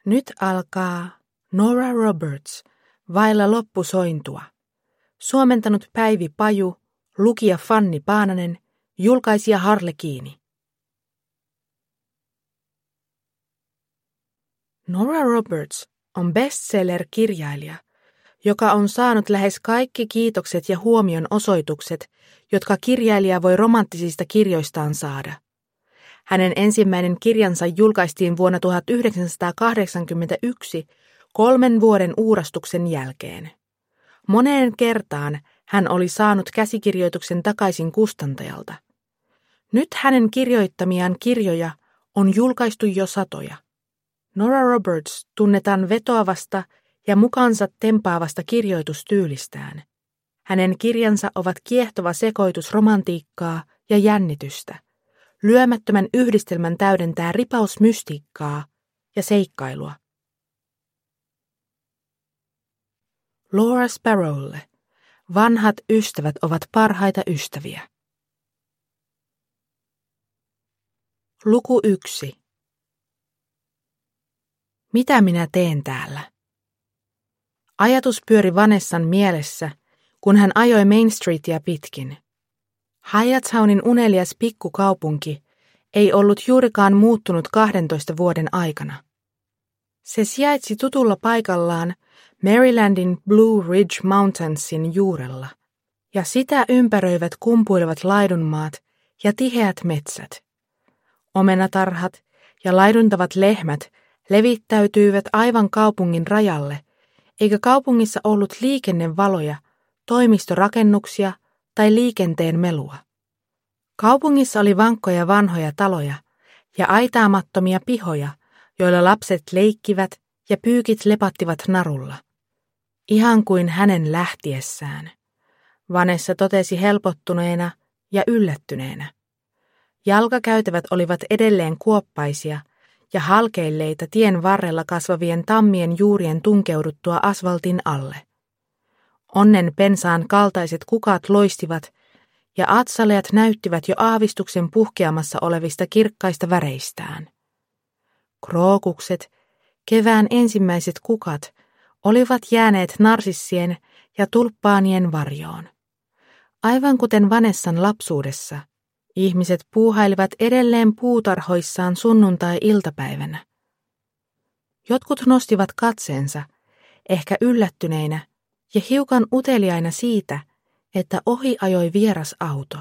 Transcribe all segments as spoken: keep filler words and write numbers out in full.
Nyt alkaa Nora Roberts, vailla loppusointua. Suomentanut Päivi Paju, lukija Fanni Paananen, julkaisija Harlekiini. Nora Roberts on bestseller-kirjailija, joka on saanut lähes kaikki kiitokset ja huomion osoitukset, jotka kirjailija voi romanttisista kirjoistaan saada. Hänen ensimmäinen kirjansa julkaistiin vuonna tuhatyhdeksänsataakahdeksankymmentäyksi kolmen vuoden uurastuksen jälkeen. Moneen kertaan hän oli saanut käsikirjoituksen takaisin kustantajalta. Nyt hänen kirjoittamiaan kirjoja on julkaistu jo satoja. Nora Roberts tunnetaan vetoavasta ja mukaansa tempaavasta kirjoitustyylistään. Hänen kirjansa ovat kiehtova sekoitus romantiikkaa ja jännitystä. Lyömättömän yhdistelmän täydentää ripaus mystiikkaa ja seikkailua. Laura Sparrowlle. Vanhat ystävät ovat parhaita ystäviä. Luku yksi. Mitä minä teen täällä? Ajatus pyöri Vanessan mielessä, kun hän ajoi Main Streetia pitkin. Hyattsownin unelias pikkukaupunki ei ollut juurikaan muuttunut kahdentoista vuoden aikana. Se sijaitsi tutulla paikallaan Marylandin Blue Ridge Mountainsin juurella, ja sitä ympäröivät kumpuilevat laidunmaat ja tiheät metsät. Omenatarhat ja laiduntavat lehmät levittäytyivät aivan kaupungin rajalle, eikä kaupungissa ollut liikennevaloja, toimistorakennuksia tai liikenteen melua. Kaupungissa oli vankkoja vanhoja taloja ja aitaamattomia pihoja, joilla lapset leikkivät ja pyykit lepattivat narulla. Ihan kuin hänen lähtiessään. Vanessa totesi helpottuneena ja yllättyneenä. Jalkakäytävät olivat edelleen kuoppaisia ja halkeilleita tien varrella kasvavien tammien juurien tunkeuduttua asfaltin alle. Onnen pensaan kaltaiset kukat loistivat ja atsaleat näyttivät jo aavistuksen puhkeamassa olevista kirkkaista väreistään. Krookukset, kevään ensimmäiset kukat, olivat jääneet narsissien ja tulppaanien varjoon. Aivan kuten Vanessan lapsuudessa, ihmiset puuhailivat edelleen puutarhoissaan sunnuntai-iltapäivänä. Jotkut nostivat katseensa, ehkä yllättyneinä ja hiukan uteliaina siitä, että ohi ajoi vieras auto.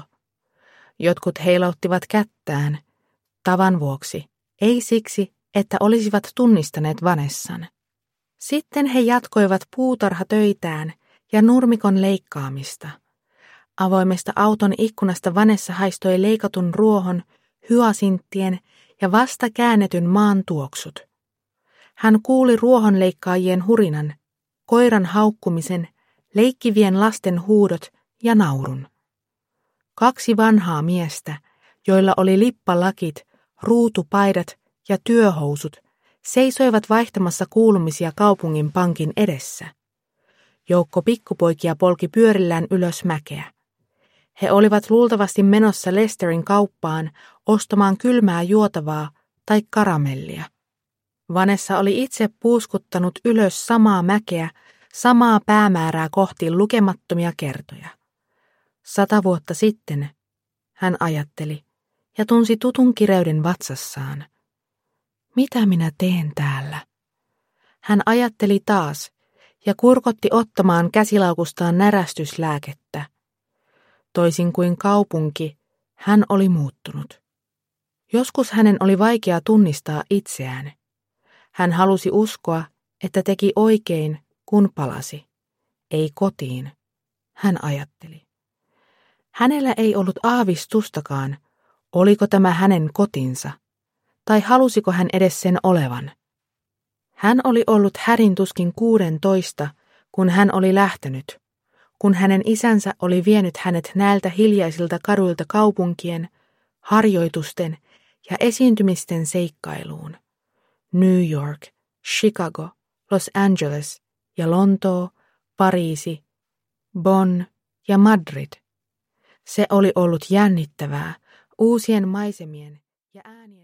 Jotkut heilauttivat kättään, tavan vuoksi, ei siksi, että olisivat tunnistaneet Vanessan. Sitten he jatkoivat puutarhatöitään ja nurmikon leikkaamista. Avoimesta auton ikkunasta Vanessa haistoi leikatun ruohon, hyasinttien ja vasta käännetyn maan tuoksut. Hän kuuli ruohonleikkaajien hurinan, koiran haukkumisen, leikkivien lasten huudot ja naurun. Kaksi vanhaa miestä, joilla oli lippalakit, ruutupaidat ja työhousut, seisoivat vaihtamassa kuulumisia kaupungin pankin edessä. Joukko pikkupoikia polki pyörillään ylös mäkeä. He olivat luultavasti menossa Lesterin kauppaan ostamaan kylmää juotavaa tai karamellia. Vanessa oli itse puuskuttanut ylös samaa mäkeä, samaa päämäärää kohti lukemattomia kertoja. Sata vuotta sitten, hän ajatteli, ja tunsi tutun kireyden vatsassaan. Mitä minä teen täällä? Hän ajatteli taas ja kurkotti ottamaan käsilaukustaan närästyslääkettä. Toisin kuin kaupunki, hän oli muuttunut. Joskus hänen oli vaikea tunnistaa itseään. Hän halusi uskoa, että teki oikein, kun palasi. Ei kotiin, hän ajatteli. Hänellä ei ollut aavistustakaan, oliko tämä hänen kotinsa, tai halusiko hän edes sen olevan. Hän oli ollut hädintuskin kuudentoista, kun hän oli lähtenyt, kun hänen isänsä oli vienyt hänet näiltä hiljaisilta kaduilta kaupunkien, harjoitusten ja esiintymisten seikkailuun. New York, Chicago, Los Angeles ja Lontoo, Pariisi, Bonn ja Madrid. Se oli ollut jännittävää, uusien maisemien ja äänien